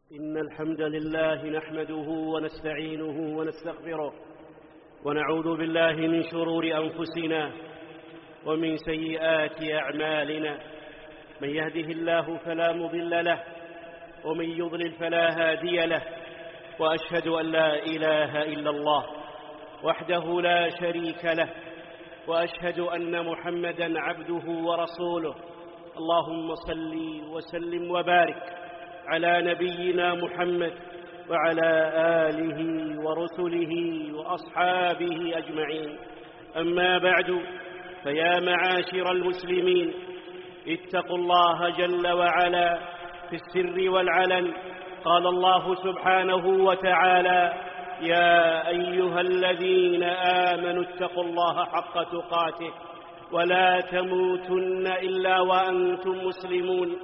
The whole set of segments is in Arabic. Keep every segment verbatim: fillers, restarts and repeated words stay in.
إن الحمد لله نحمده ونستعينه ونستغفره ونعوذ بالله من شرور أنفسنا ومن سيئات أعمالنا. من يهده الله فلا مضل له ومن يضلل فلا هادي له، وأشهد أن لا إله إلا الله وحده لا شريك له، وأشهد أن محمدًا عبده ورسوله. اللهم صل وسلم وبارك على نبينا محمد وعلى آله ورسله وأصحابه أجمعين. أما بعد، فيا معاشر المسلمين، اتقوا الله جل وعلا في السر والعلن. قال الله سبحانه وتعالى: يا أيها الذين آمنوا اتقوا الله حق تقاته ولا تموتن إلا وأنتم مسلمون.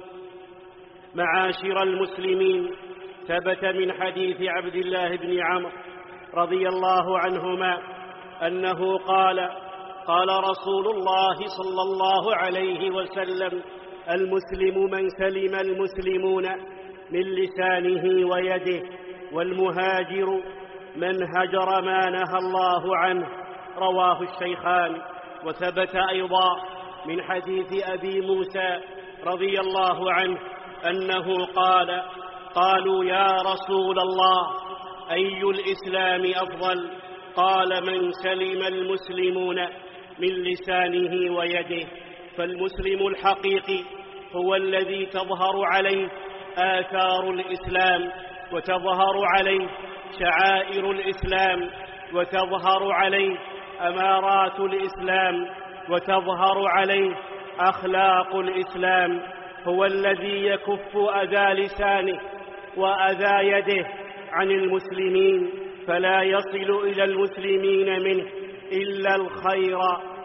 معاشر المسلمين، ثبت من حديث عبد الله بن عمرو رضي الله عنهما أنه قال: قال رسول الله صلى الله عليه وسلم: المسلم من سلم المسلمون من لسانه ويده، والمهاجر من هجر ما نهى الله عنه. رواه الشيخان. وثبت أيضا من حديث أبي موسى رضي الله عنه أنه قال: قالوا يا رسول الله أي الإسلام أفضل؟ قال: من سلم المسلمون من لسانه ويده. فالمسلم الحقيقي هو الذي تظهر عليه آثار الإسلام، وتظهر عليه شعائر الإسلام، وتظهر عليه أمارات الإسلام، وتظهر عليه أخلاق الإسلام. هو الذي يكف أذى لسانه وأذى يده عن المسلمين، فلا يصل إلى المسلمين منه إلا الخير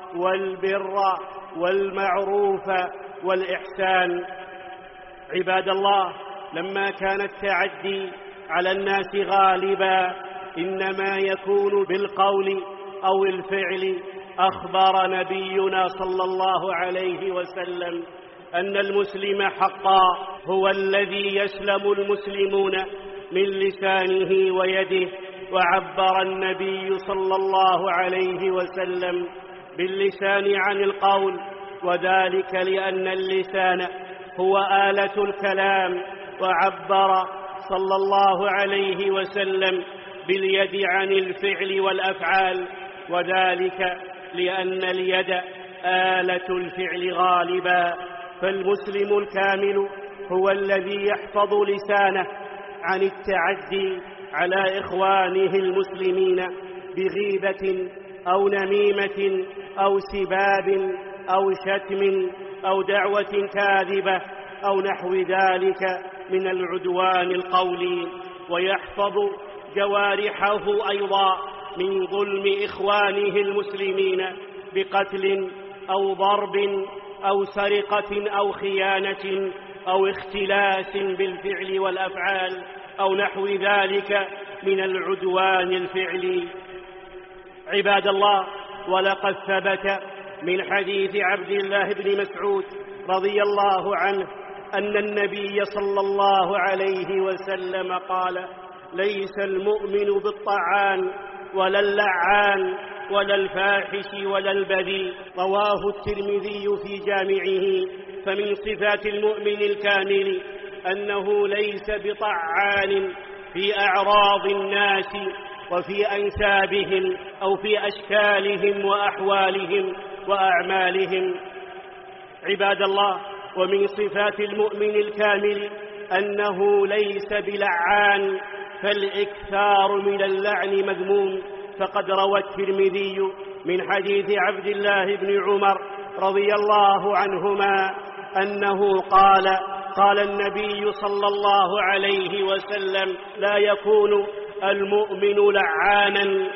والبر والمعروف والإحسان. عباد الله، لما كان التعدي على الناس غالبا إنما يكون بالقول أو الفعل، أخبر نبينا صلى الله عليه وسلم أن المسلم حقا هو الذي يسلم المسلمون من لسانه ويده. وعبر النبي صلى الله عليه وسلم باللسان عن القول، وذلك لأن اللسان هو آلة الكلام. وعبر صلى الله عليه وسلم باليد عن الفعل والأفعال، وذلك لأن اليد آلة الفعل غالبا. فالمسلم الكامل هو الذي يحفظ لسانه عن التعدي على إخوانه المسلمين بغيبة أو نميمة أو سباب أو شتم أو دعوة كاذبة أو نحو ذلك من العدوان القولي، ويحفظ جوارحه أيضا من ظلم إخوانه المسلمين بقتل أو ضرب أو سرقة أو خيانة أو اختلاس بالفعل والأفعال أو نحو ذلك من العدوان الفعلي. عباد الله، ولقد ثبت من حديث عبد الله بن مسعود رضي الله عنه أن النبي صلى الله عليه وسلم قال: ليس المؤمن بالطعان ولا اللعان ولا الفاحش ولا البذيء. رواه الترمذي في جامعه. فمن صفات المؤمن الكامل أنه ليس بطعان في أعراض الناس وفي أنسابهم أو في أشكالهم وأحوالهم وأعمالهم. عباد الله، ومن صفات المؤمن الكامل أنه ليس بلعان، فالإكثار من اللعن مذموم. فقد روى الترمذي من حديث عبد الله بن عمر رضي الله عنهما أنه قال: قال النبي صلى الله عليه وسلم: لا يكون المؤمن لعانا.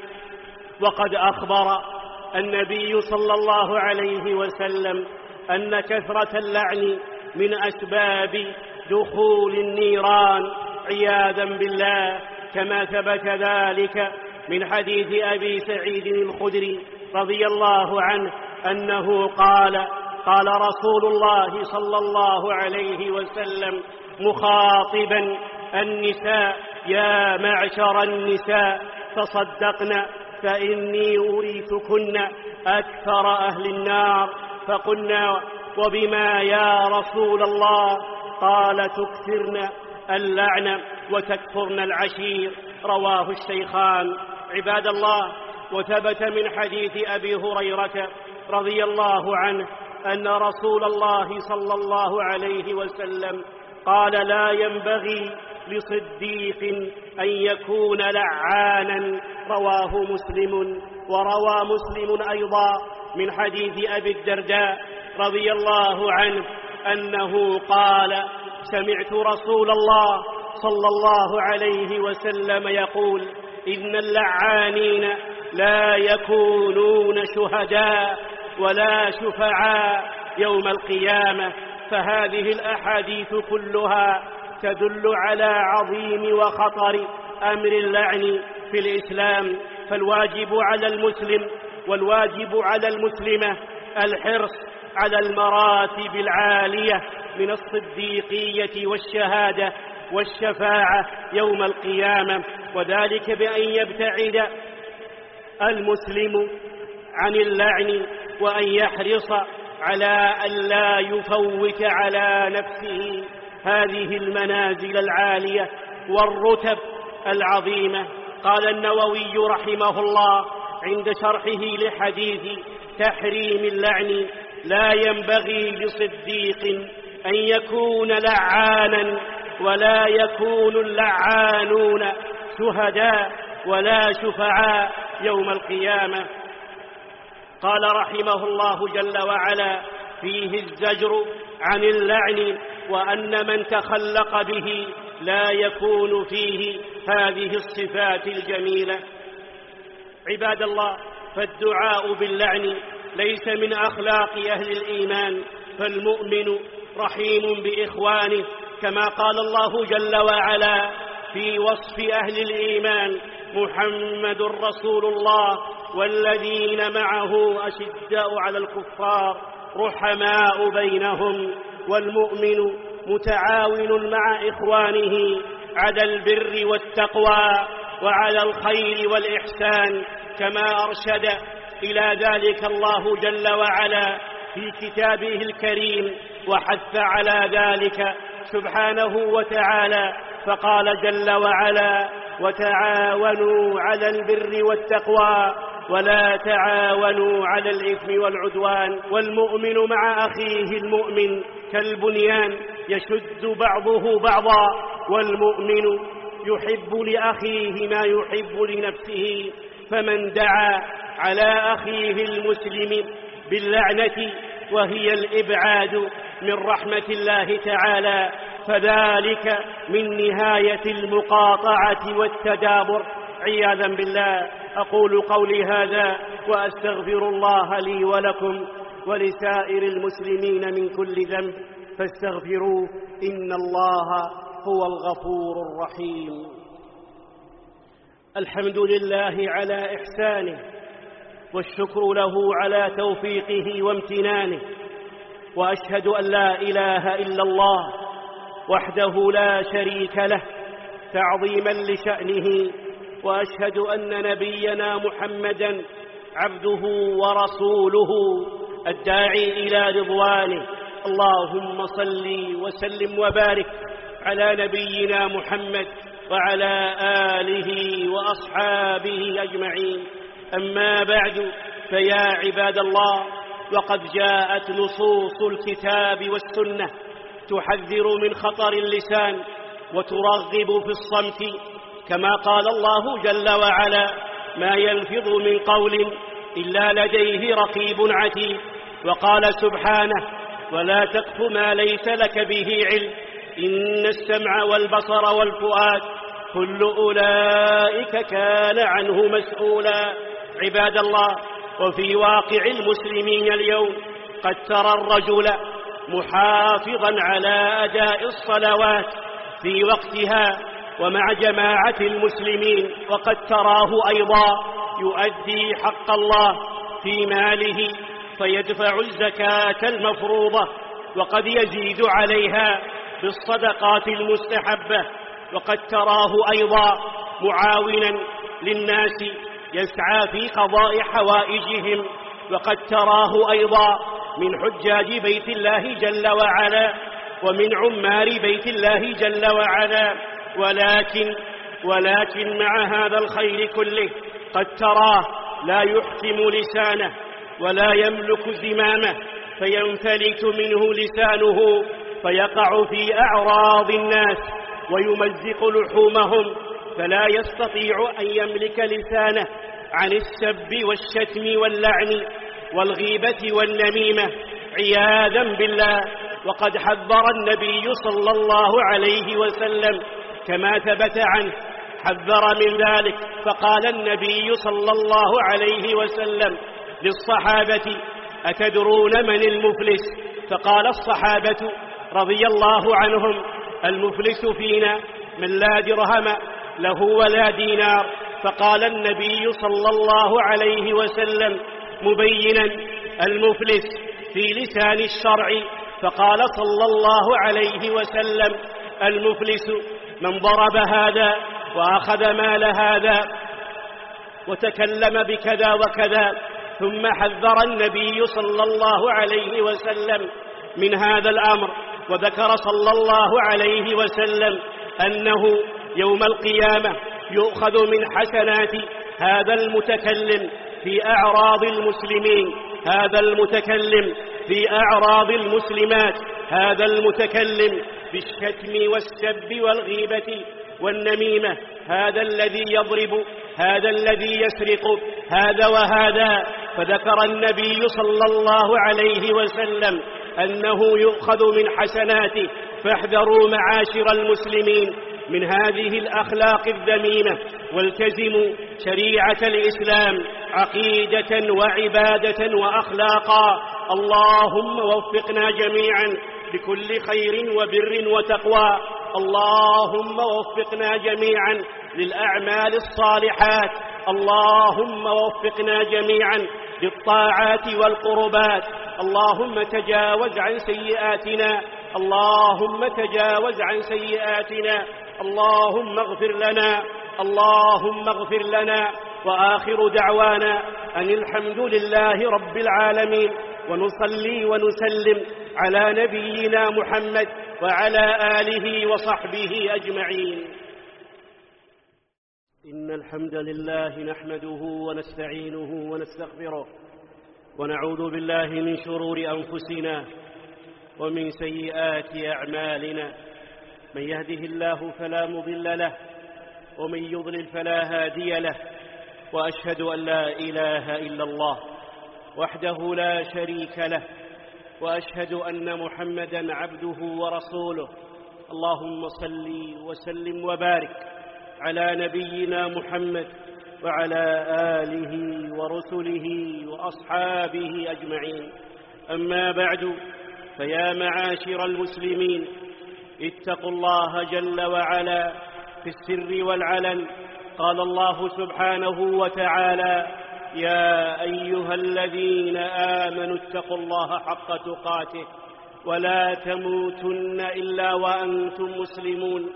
وقد أخبر النبي صلى الله عليه وسلم أن كثرة اللعن من أسباب دخول النيران عياذا بالله، كما ثبت ذلك من حديث أبي سعيد الخدري رضي الله عنه أنه قال: قال رسول الله صلى الله عليه وسلم مخاطبا النساء يا معشر النساء تصدقن فإني أورثكن أكثر أهل النار. فقلنا وبما يا رسول الله؟ قال تكثرن اللعن وتكفرن العشير. رواه الشيخان. عباد الله، وثبت من حديث أبي هريرة رضي الله عنه أن رسول الله صلى الله عليه وسلم قال لا ينبغي لصديق أن يكون لعانا. رواه مسلم. وروى مسلم أيضا من حديث أبي الدرداء رضي الله عنه أنه قال سمعت رسول الله صلى الله عليه وسلم يقول إن اللعانين لا يكونون شهداء ولا شفعاء يوم القيامة. فهذه الأحاديث كلها تدل على عظيم وخطر أمر اللعن في الإسلام. فالواجب على المسلم والواجب على المسلمة الحرص على المراتب العالية من الصديقية والشهادة والشفاعة يوم القيامة، وذلك بأن يبتعد المسلم عن اللعن وأن يحرص على أن لا يفوت على نفسه هذه المنازل العالية والرتب العظيمة. قال النووي رحمه الله عند شرحه لحديث تحريم اللعن لا ينبغي لصديق أن يكون لعانا ولا يكون اللعانون شهداء ولا شفعاء يوم القيامة. قال رحمه الله جل وعلا فيه الزجر عن اللعن وأن من تخلق به لا يكون فيه هذه الصفات الجميلة. عباد الله، فالدعاء باللعن ليس من أخلاق أهل الإيمان، فالمؤمن رحيم بإخوانه كما قال الله جل وعلا في وصف أهل الإيمان محمد رسول الله والذين معه أشداء على الكفار رحماء بينهم، والمؤمن متعاون مع إخوانه على البر والتقوى وعلى الخير والإحسان كما أرشد إلى ذلك الله جل وعلا في كتابه الكريم وحث على ذلك سبحانه وتعالى فقال جل وعلا وتعاونوا على البر والتقوى ولا تعاونوا على الإثم والعدوان. والمؤمن مع أخيه المؤمن كالبنيان يشد بعضه بعضا، والمؤمن يحب لأخيه ما يحب لنفسه، فمن دعا على أخيه المسلم باللعنة وهي الإبعاد من رحمة الله تعالى فذلك من نهاية المقاطعة والتدابر عياذا بالله. أقول قولي هذا وأستغفر الله لي ولكم ولسائر المسلمين من كل ذنب فاستغفروه إن الله هو الغفور الرحيم. الحمد لله على إحسانه والشكر له على توفيقه وامتنانه، وأشهد أن لا إله إلا الله وحده لا شريك له تعظيما لشأنه، وأشهد أن نبينا محمدا عبده ورسوله الداعي إلى رضوانه. اللهم صل وسلم وبارك على نبينا محمد وعلى آله وأصحابه أجمعين. أما بعد، فيا عباد الله، وقد جاءت نصوص الكتاب والسنة تحذر من خطر اللسان وترغب في الصمت، كما قال الله جل وعلا ما يلفظ من قول إلا لديه رقيب عتيد. وقال سبحانه ولا تقف ما ليس لك به علم إن السمع والبصر والفؤاد كل أولئك كان عنه مسؤولا. عباد الله، وفي واقع المسلمين اليوم قد ترى الرجل محافظا على أداء الصلوات في وقتها ومع جماعة المسلمين، وقد تراه أيضا يؤدي حق الله في ماله فيدفع الزكاة المفروضة وقد يزيد عليها بالصدقات المستحبة وقد تراه أيضا معاونا للناس يسعى في قضاء حوائجهم، وقد تراه أيضا من حجاج بيت الله جل وعلا ومن عمار بيت الله جل وعلا. ولكن ولكن مع هذا الخير كله قد تراه لا يحكم لسانه ولا يملك زمامه، فينفلت منه لسانه فيقع في أعراض الناس ويمزق لحومهم، فلا يستطيع أن يملك لسانه عن السب والشتم واللعن والغيبة والنميمة عياذا بالله. وقد حذر النبي صلى الله عليه وسلم كما ثبت عنه، حذر من ذلك، فقال النبي صلى الله عليه وسلم للصحابة: أتدرون من المفلس؟ فقال الصحابة رضي الله عنهم: المفلس فينا من لا درهم له ولا دينار. فقال النبي صلى الله عليه وسلم مبينا المفلس في لسان الشرع، فقال صلى الله عليه وسلم: المفلس من ضرب هذا وأخذ مال هذا وتكلم بكذا وكذا. ثم حذر النبي صلى الله عليه وسلم من هذا الأمر، وذكر صلى الله عليه وسلم أنه يوم القيامة يؤخذ من حسنات هذا المتكلم في أعراض المسلمين، هذا المتكلم في أعراض المسلمات، هذا المتكلم بالشتم والسب والغيبة والنميمة، هذا الذي يضرب، هذا الذي يسرق، هذا وهذا. فذكر النبي صلى الله عليه وسلم أنه يؤخذ من حسناته. فاحذروا معاشر المسلمين من هذه الأخلاق الذميمة، والتزموا شريعة الإسلام عقيدة وعبادة وأخلاقا. اللهم وفقنا جميعا لكل خير وبر وتقوى. اللهم وفقنا جميعا للأعمال الصالحات. اللهم وفقنا جميعا للطاعات والقربات. اللهم تجاوز عن سيئاتنا، اللهم تجاوز عن سيئاتنا، اللهم اغفر لنا، اللهم اغفر لنا. وآخر دعوانا أن الحمد لله رب العالمين، ونصلي ونسلم على نبينا محمد وعلى آله وصحبه أجمعين. إن الحمد لله نحمده ونستعينه ونستغفره، ونعوذ بالله من شرور أنفسنا ومن سيئات أعمالنا. من يهده الله فلا مضل له، ومن يضلل فلا هادي له. وأشهد أن لا إله إلا الله وحده لا شريك له، وأشهد أن محمدًا عبده ورسوله. اللهم صل وسلم وبارك على نبينا محمد وعلى آله ورسله وأصحابه أجمعين. أما بعد، فيا معاشر المسلمين، اتقوا الله جل وعلا في السر والعلن. قال الله سبحانه وتعالى: يا أيها الذين آمنوا اتقوا الله حق تقاته ولا تموتن إلا وأنتم مسلمون.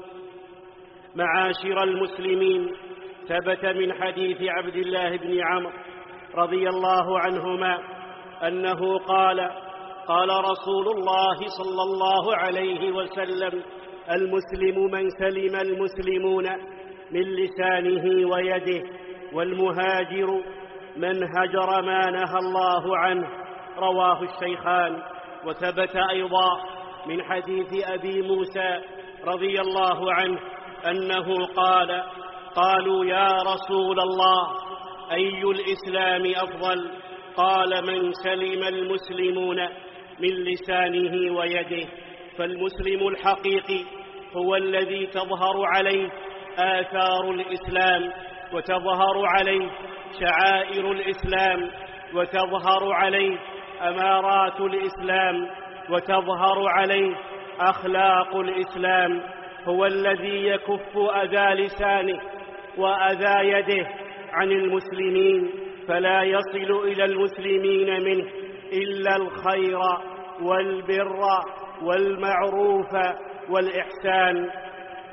معاشر المسلمين، ثبت من حديث عبد الله بن عمرو رضي الله عنهما أنه قال: قال رسول الله صلى الله عليه وسلم: المسلم من سلم المسلمون من لسانه ويده، والمهاجر من هجر ما نهى الله عنه. رواه الشيخان. وثبت أيضا من حديث أبي موسى رضي الله عنه أنه قال: قالوا يا رسول الله أي الإسلام أفضل؟ قال: من سلم المسلمون من لسانه ويده. فالمسلم الحقيقي هو الذي تظهر عليه آثار الإسلام، وتظهر عليه شعائر الإسلام، وتظهر عليه أمارات الإسلام، وتظهر عليه أخلاق الإسلام. هو الذي يكف أذى لسانه وأذى يده عن المسلمين، فلا يصل إلى المسلمين منه إلا الخير والبر والمعروف والإحسان.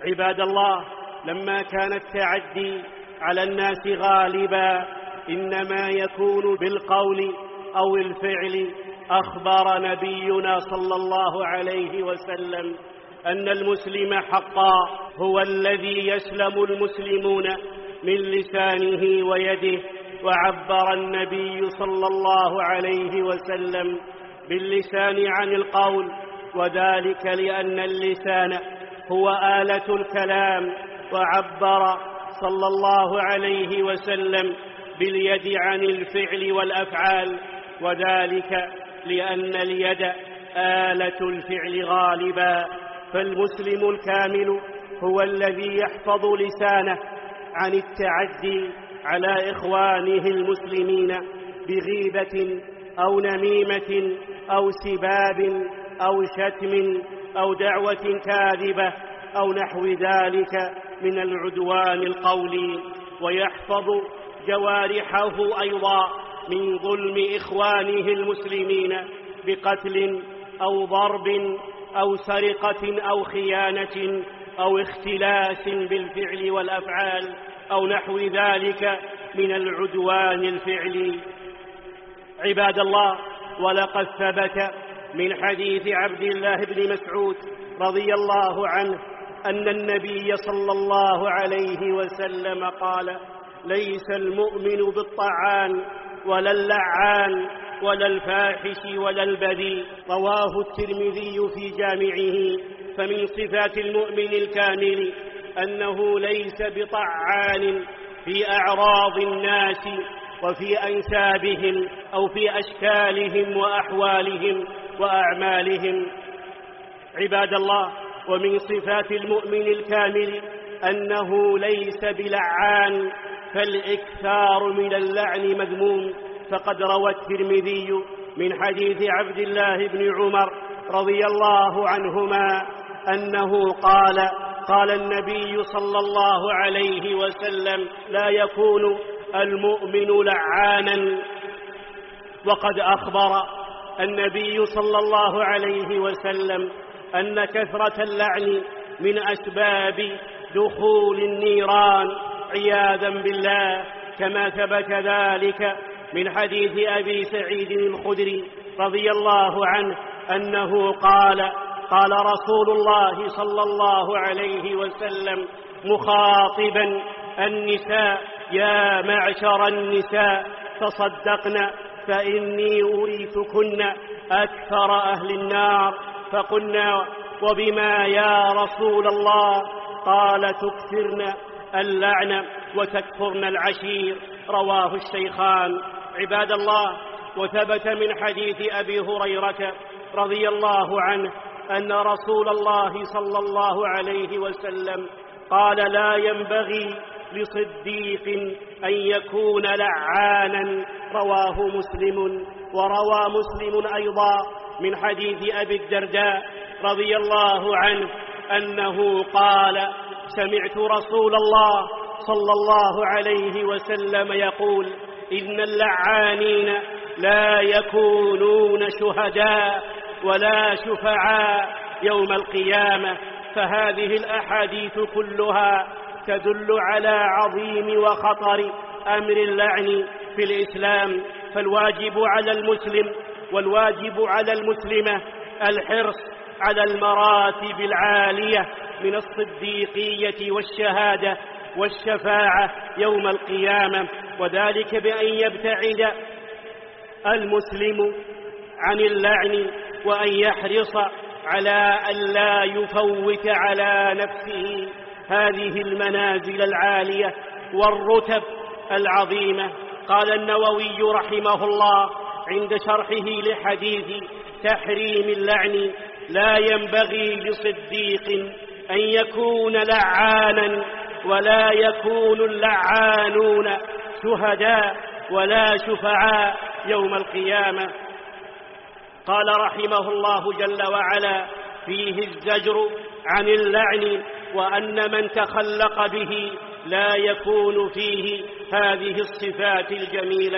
عباد الله، لما كان التعدي على الناس غالبا إنما يكون بالقول أو الفعل، أخبر نبينا صلى الله عليه وسلم أن المسلم حقا هو الذي يسلم المسلمون من لسانه ويده. وعبر النبي صلى الله عليه وسلم باللسان عن القول، وذلك لأن اللسان هو آلة الكلام. وعبر صلى الله عليه وسلم باليد عن الفعل والأفعال، وذلك لأن اليد آلة الفعل غالبا. فالمسلم الكامل هو الذي يحفظ لسانه عن التعدي على إخوانه المسلمين بغيبة أو نميمة أو سباب أو شتم أو دعوة كاذبة أو نحو ذلك من العدوان القولي، ويحفظ جوارحه أيضا من ظلم إخوانه المسلمين بقتل أو ضرب أو سرقة أو خيانة أو اختلاس بالفعل والأفعال أو نحو ذلك من العدوان الفعلي. عباد الله، ولقد ثبت من حديث عبد الله بن مسعود رضي الله عنه أن النبي صلى الله عليه وسلم قال: ليس المؤمن بالطعان ولا اللعان ولا الفاحش ولا البذيء. رواه الترمذي في جامعه. فمن صفات المؤمن الكامل أنه ليس بطعان في أعراض الناس وفي أنسابهم أو في أشكالهم وأحوالهم وأعمالهم. عباد الله، ومن صفات المؤمن الكامل أنه ليس بلعان، فالإكثار من اللعن مذموم. فقد روى الترمذي من حديث عبد الله بن عمر رضي الله عنهما أنه قال: قال النبي صلى الله عليه وسلم: لا يكون المؤمن لعانا. وقد أخبر النبي صلى الله عليه وسلم أن كثرة اللعن من أسباب دخول النيران عياذا بالله، كما ثبت ذلك من حديث أبي سعيد الخدري رضي الله عنه أنه قال: قال رسول الله صلى الله عليه وسلم مخاطبا النساء: يا معشر النساء تصدقن فإني أورثكن أكثر أهل النار. فقلنا: وبما يا رسول الله؟ قال: تكثرن اللعن وتكفرن العشير. رواه الشيخان. عباد الله، وثبت من حديث أبي هريرة رضي الله عنه أن رسول الله صلى الله عليه وسلم قال: لا ينبغي لصديق أن يكون لعانا. رواه مسلم. وروى مسلم أيضا من حديث أبي الدرداء رضي الله عنه أنه قال: سمعت رسول الله صلى الله عليه وسلم يقول: إن اللعانين لا يكونون شهداء ولا شفعاء يوم القيامة. فهذه الأحاديث كلها تدل على عظيم وخطر أمر اللعن في الإسلام. فالواجب على المسلم والواجب على المسلمة الحرص على المراتب العالية من الصديقية والشهادة والشفاعة يوم القيامة، وذلك بأن يبتعد المسلم عن اللعن، وأن يحرص على أن لا يفوت على نفسه هذه المنازل العالية والرتب العظيمة. قال النووي رحمه الله عند شرحه لحديث تحريم اللعن: لا ينبغي لصديق أن يكون لعانا، ولا يكون اللعانون شهداء ولا شفعاء يوم القيامة. قال رحمه الله جل وعلا: فيه الزجر عن اللعن، وأن من تخلق به لا يكون فيه هذه الصفات الجميلة.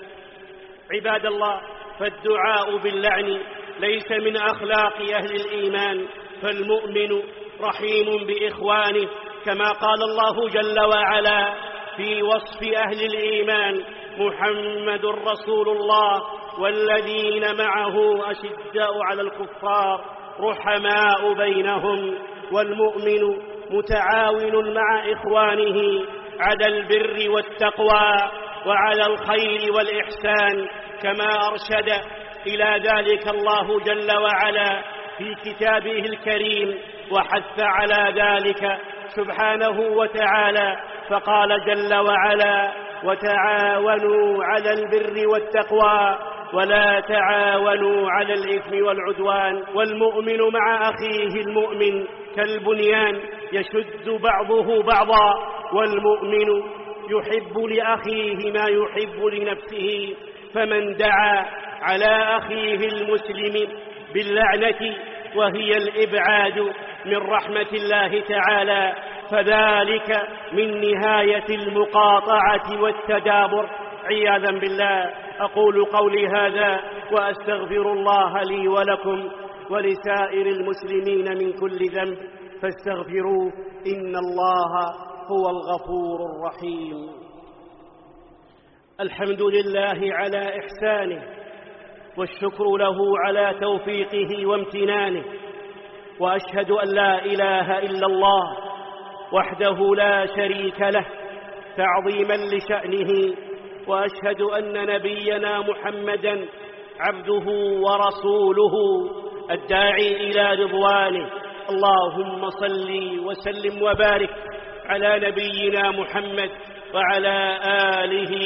عباد الله، فالدعاء باللعن ليس من أخلاق أهل الإيمان، فالمؤمن رحيم بإخوانه، كما قال الله جل وعلا في وصف أهل الإيمان: محمد رسول الله والذين معه أشداء على الكفار رحماء بينهم، والمؤمن متعاون مع إخوانه على البر والتقوى وعلى الخير والإحسان، كما أرشد إلى ذلك الله جل وعلا في كتابه الكريم وحث على ذلك سبحانه وتعالى، فقال جل وعلا: وتعاونوا على البر والتقوى ولا تعاونوا على الإثم والعدوان. والمؤمن مع أخيه المؤمن كالبنيان يشد بعضه بعضا، والمؤمن يحب لأخيه ما يحب لنفسه، فمن دعا على أخيه المسلم باللعنة وهي الإبعاد من رحمة الله تعالى فذلك من نهاية المقاطعة والتدابر عياذا بالله. أقول قولي هذا وأستغفر الله لي ولكم ولسائر المسلمين من كل ذنب فاستغفروه إن الله هو الغفور الرحيم. الحمد لله على إحسانه، والشكر له على توفيقه وامتنانه، وأشهد أن لا إله إلا الله وحده لا شريك له تعظيما لشأنه، وأشهد أن نبينا محمدا عبده ورسوله الداعي إلى رضوانه. اللهم صل وسلم وبارك على نبينا محمد وعلى آله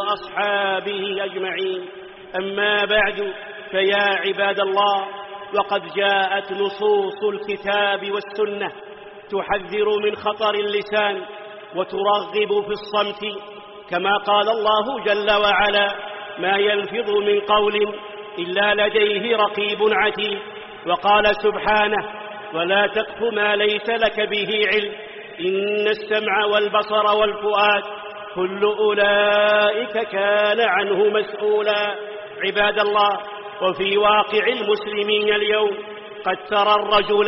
وأصحابه أجمعين. أما بعد، فيا عباد الله، وقد جاءت نصوص الكتاب والسنة تحذر من خطر اللسان وترغب في الصمت، كما قال الله جل وعلا: ما يلفظ من قول إلا لديه رقيب عتيد. وقال سبحانه: ولا تقف ما ليس لك به علم إن السمع والبصر والفؤاد كل أولئك كان عنه مسؤولا. عباد الله، وفي واقع المسلمين اليوم قد ترى الرجل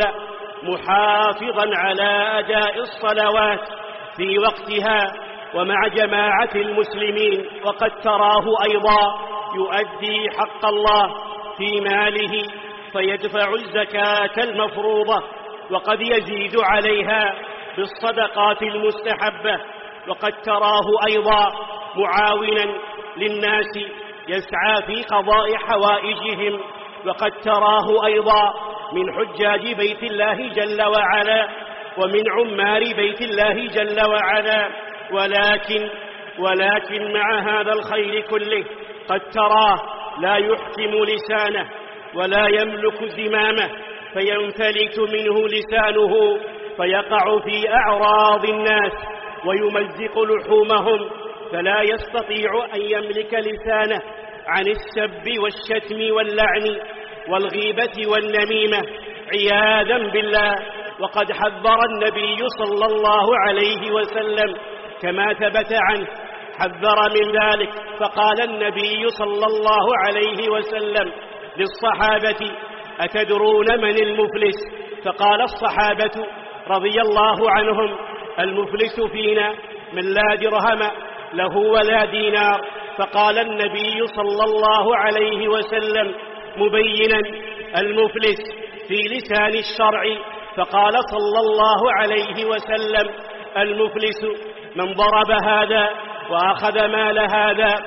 محافظا على أداء الصلوات في وقتها ومع جماعة المسلمين، وقد تراه أيضا يؤدي حق الله في ماله فيدفع الزكاة المفروضة، وقد يزيد عليها بالصدقات المستحبة، وقد تراه أيضا معاونا للناس يسعى في قضاء حوائجهم، وقد تراه أيضا من حجاج بيت الله جل وعلا ومن عمار بيت الله جل وعلا. ولكن ولكن مع هذا الخير كله قد تراه لا يحكم لسانه ولا يملك زمامه، فينفلت منه لسانه فيقع في أعراض الناس ويمزق لحومهم، فلا يستطيع أن يملك لسانه عن السب والشتم واللعن والغيبة والنميمة عياذا بالله. وقد حذر النبي صلى الله عليه وسلم كما ثبت عنه، حذر من ذلك، فقال النبي صلى الله عليه وسلم للصحابة: أتدرون من المفلس؟ فقال الصحابة رضي الله عنهم: المفلس فينا من لا درهم له ولا دينار. فقال النبي صلى الله عليه وسلم مبينا المفلس في لسان الشرع، فقال صلى الله عليه وسلم: المفلس من ضرب هذا وأخذ مال هذا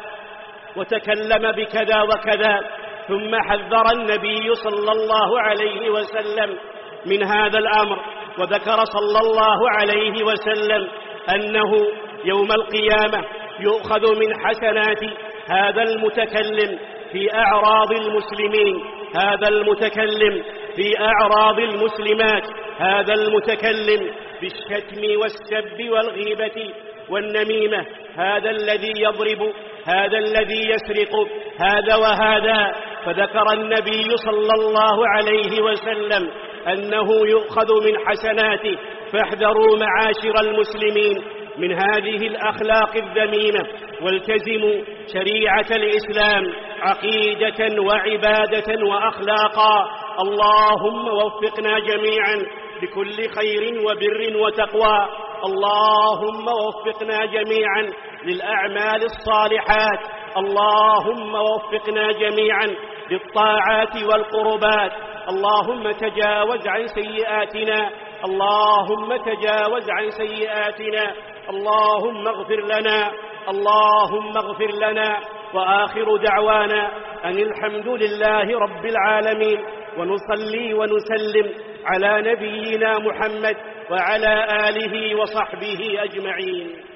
وتكلم بكذا وكذا. ثم حذر النبي صلى الله عليه وسلم من هذا الأمر، وذكر صلى الله عليه وسلم أنه يوم القيامة يؤخذ من حسنات هذا المتكلم في أعراض المسلمين، هذا المتكلم في أعراض المسلمات، هذا المتكلم بالشتم والسب والغيبة والنميمة، هذا الذي يضرب، هذا الذي يسرق، هذا وهذا. فذكر النبي صلى الله عليه وسلم أنه يؤخذ من حسناته. فاحذروا معاشر المسلمين من هذه الأخلاق الذميمة، والتزموا شريعة الإسلام عقيدة وعبادة وأخلاقا. اللهم وفقنا جميعا بكل خير وبر وتقوى. اللهم وفقنا جميعا للأعمال الصالحات، اللهم وفقنا جميعا للطاعات والقربات. اللهم تجاوز عن سيئاتنا، اللهم تجاوز عن سيئاتنا، اللهم اغفر لنا، اللهم اغفر لنا. وآخر دعوانا أن الحمد لله رب العالمين، ونصلي ونسلم على نبينا محمد وعلى آله وصحبه أجمعين.